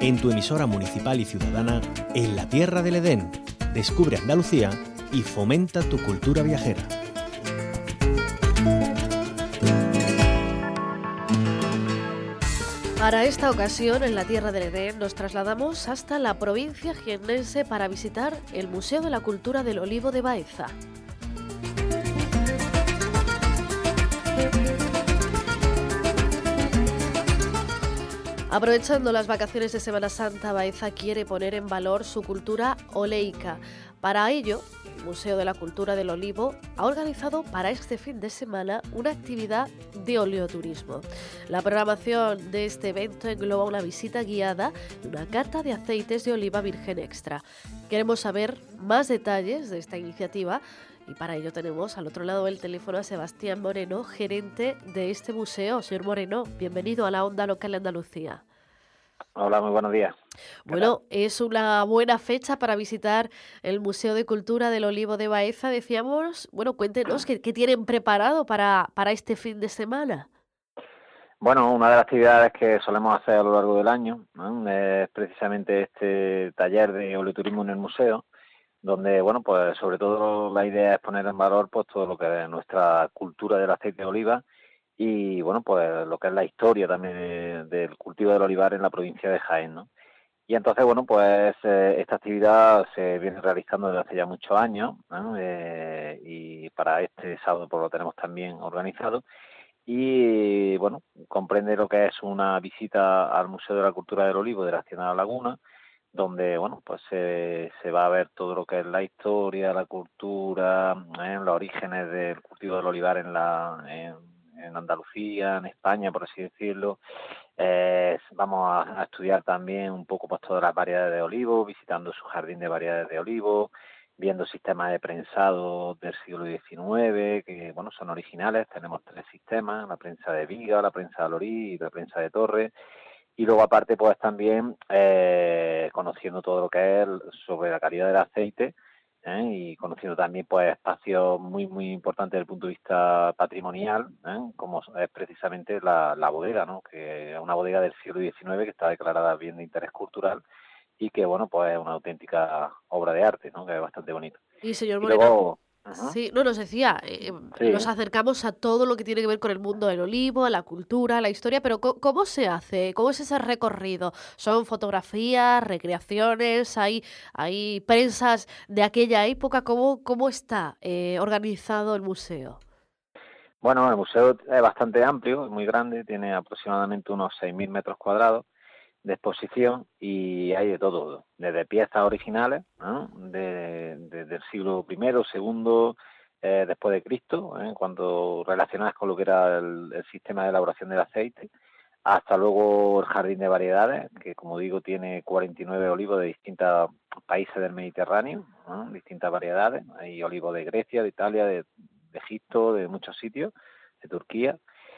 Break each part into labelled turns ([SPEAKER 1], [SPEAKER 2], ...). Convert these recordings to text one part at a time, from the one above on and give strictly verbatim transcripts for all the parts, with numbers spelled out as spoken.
[SPEAKER 1] en tu emisora municipal y ciudadana en la tierra del Edén. Descubre Andalucía y fomenta tu cultura viajera.
[SPEAKER 2] Para esta ocasión, en la Tierra del Edén, nos trasladamos hasta la provincia jiennense para visitar el Museo de la Cultura del Olivo de Baeza. Aprovechando las vacaciones de Semana Santa, Baeza quiere poner en valor su cultura oleica. Para ello, el Museo de la Cultura del Olivo ha organizado para este fin de semana una actividad de oleoturismo. La programación de este evento engloba una visita guiada y una cata de aceites de oliva virgen extra. Queremos saber más detalles de esta iniciativa y para ello tenemos al otro lado del teléfono a Sebastián Moreno, gerente de este museo. Señor Moreno, bienvenido a la Onda Local de Andalucía.
[SPEAKER 3] Hola, muy buenos días.
[SPEAKER 2] Bueno, es una buena fecha para visitar el Museo de Cultura del Olivo de Baeza, decíamos. Bueno, cuéntenos qué, qué tienen preparado para, para este fin de semana.
[SPEAKER 3] Bueno, una de las actividades que solemos hacer a lo largo del año, ¿no?, es precisamente este taller de oleoturismo en el museo, donde, bueno, pues sobre todo la idea es poner en valor pues todo lo que es nuestra cultura del aceite de oliva y, bueno, pues lo que es la historia también de, del cultivo del olivar en la provincia de Jaén, ¿no? Y entonces, bueno, pues eh, esta actividad se viene realizando desde hace ya muchos años, ¿no? eh, y para este sábado pues lo tenemos también organizado. Y, bueno, comprende lo que es una visita al Museo de la Cultura del Olivo de la Hacienda de la Laguna, donde, bueno, pues se, se va a ver todo lo que es la historia, la cultura, ¿eh? los orígenes del cultivo del olivar en la en, en Andalucía, en España, por así decirlo. Eh, vamos a, a estudiar también un poco pues todas las variedades de olivo, visitando su jardín de variedades de olivo, viendo sistemas de prensado del siglo diecinueve, que, bueno, son originales. Tenemos tres sistemas: la prensa de viga, la prensa de alorí y la prensa de torre. Y luego, aparte, pues también eh, conociendo todo lo que es sobre la calidad del aceite, ¿eh? y conociendo también pues espacios muy, muy importantes desde el punto de vista patrimonial, ¿eh? como es precisamente la, la bodega, ¿no?, que es una bodega del siglo diecinueve que está declarada bien de interés cultural y que, bueno, pues es una auténtica obra de arte, ¿no?, que es bastante bonito.
[SPEAKER 2] Y señor
[SPEAKER 3] Y
[SPEAKER 2] Moreno,
[SPEAKER 3] luego, ajá,
[SPEAKER 2] sí, no nos decía, eh,
[SPEAKER 3] sí.
[SPEAKER 2] nos acercamos a todo lo que tiene que ver con el mundo del olivo, a la cultura, a la historia, pero co- ¿cómo se hace? ¿Cómo es ese recorrido? ¿Son fotografías, recreaciones, hay, hay prensas de aquella época? ¿Cómo, cómo está eh, organizado el museo?
[SPEAKER 3] Bueno, el museo es bastante amplio, es muy grande, tiene aproximadamente unos seis mil metros cuadrados de exposición y hay de todo, desde piezas originales, ¿no?, de, de- del siglo primero, segundo, eh, después de Cristo, ¿eh?, cuando relacionadas con lo que era el, el sistema de elaboración del aceite, hasta luego el jardín de variedades, que, como digo, tiene cuarenta y nueve olivos de distintos países del Mediterráneo, ¿no?, distintas variedades. Hay olivos de Grecia, de Italia, de, de Egipto, de muchos sitios, de Turquía.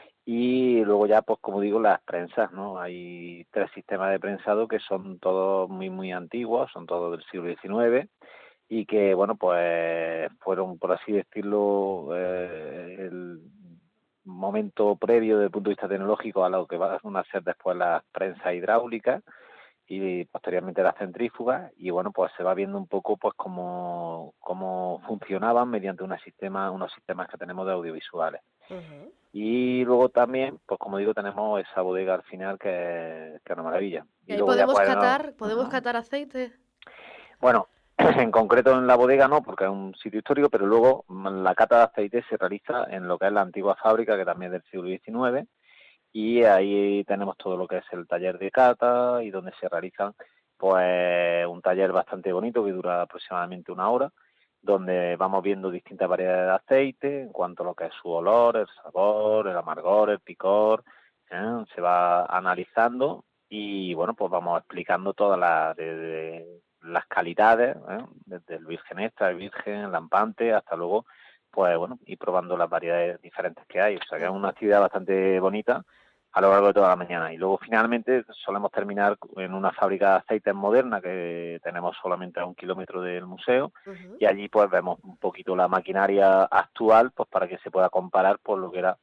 [SPEAKER 3] Y luego ya, pues como digo, las prensas, ¿no? Hay tres sistemas de prensado que son todos muy, muy antiguos, son todos del siglo diecinueve y que, bueno, pues fueron, por así decirlo, eh, el momento previo desde el punto de vista tecnológico a lo que van a ser después las prensas hidráulicas y posteriormente las centrífugas, y, bueno, pues se va viendo un poco pues cómo, cómo funcionaban mediante una sistema, unos sistemas que tenemos de audiovisuales.
[SPEAKER 2] Ujú.
[SPEAKER 3] Y luego también, pues como digo, tenemos esa bodega al final que, que es una maravilla.
[SPEAKER 2] ¿Y
[SPEAKER 3] Y
[SPEAKER 2] ahí
[SPEAKER 3] luego ya
[SPEAKER 2] podemos
[SPEAKER 3] pues, no,
[SPEAKER 2] catar, podemos
[SPEAKER 3] ajá.
[SPEAKER 2] catar aceite?
[SPEAKER 3] Bueno, en concreto en la bodega no, porque es un sitio histórico, pero luego mm, la cata de aceite se realiza en lo que es la antigua fábrica, que también es del siglo diecinueve, y ahí tenemos todo lo que es el taller de cata y donde se realizan pues un taller bastante bonito que dura aproximadamente una hora, donde vamos viendo distintas variedades de aceite en cuanto a lo que es su olor, el sabor, el amargor, el picor, ¿eh? Se va analizando y, bueno, pues vamos explicando todas las, de- de las calidades, ¿eh?, desde el virgen extra, el virgen, el lampante, hasta luego, pues bueno, ir probando las variedades diferentes que hay. O sea que es una
[SPEAKER 2] Ujú.
[SPEAKER 3] actividad bastante bonita a lo largo de toda la mañana. Y luego finalmente solemos terminar en una fábrica de aceites moderna que tenemos solamente a un kilómetro del museo,
[SPEAKER 2] Ujú.
[SPEAKER 3] y allí pues vemos un poquito la maquinaria actual, pues para que se pueda comparar por lo que era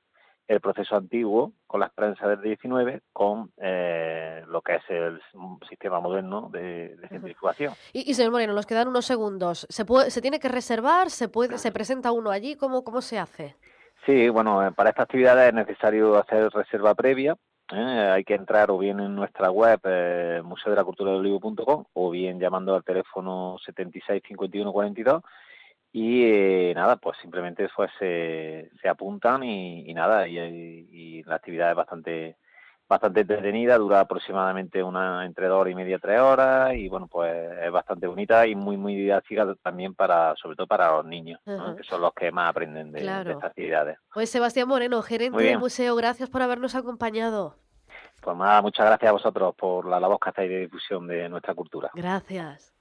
[SPEAKER 3] el proceso antiguo con las prensas del diecinueve con eh, lo que es el sistema moderno de, de centrifugación.
[SPEAKER 2] Y, y señor Moreno, nos quedan unos segundos. ¿Se puede, se tiene que reservar? ¿Se puede, se presenta uno allí? ¿Cómo, cómo se hace?
[SPEAKER 3] Sí, bueno, para esta actividad es necesario hacer reserva previa. ¿eh? Hay que entrar o bien en nuestra web eh, museo de la cultura del olivo punto com o bien llamando al teléfono setenta y seis cincuenta y uno cuarenta y dos. Y eh, nada, pues simplemente pues se, se apuntan y, y nada, y, y la actividad es bastante bastante entretenida, dura aproximadamente una entre dos horas y media, tres horas, y bueno, pues es bastante bonita y muy muy didáctica también para, sobre todo para los niños, ¿no?
[SPEAKER 2] Ajá.
[SPEAKER 3] Que son los que más aprenden de,
[SPEAKER 2] Claro.
[SPEAKER 3] de estas actividades.
[SPEAKER 2] Pues Sebastián Moreno, gerente del museo, gracias por habernos acompañado.
[SPEAKER 3] Pues nada, muchas gracias a vosotros por la labor que hacéis de difusión de nuestra cultura.
[SPEAKER 2] Gracias.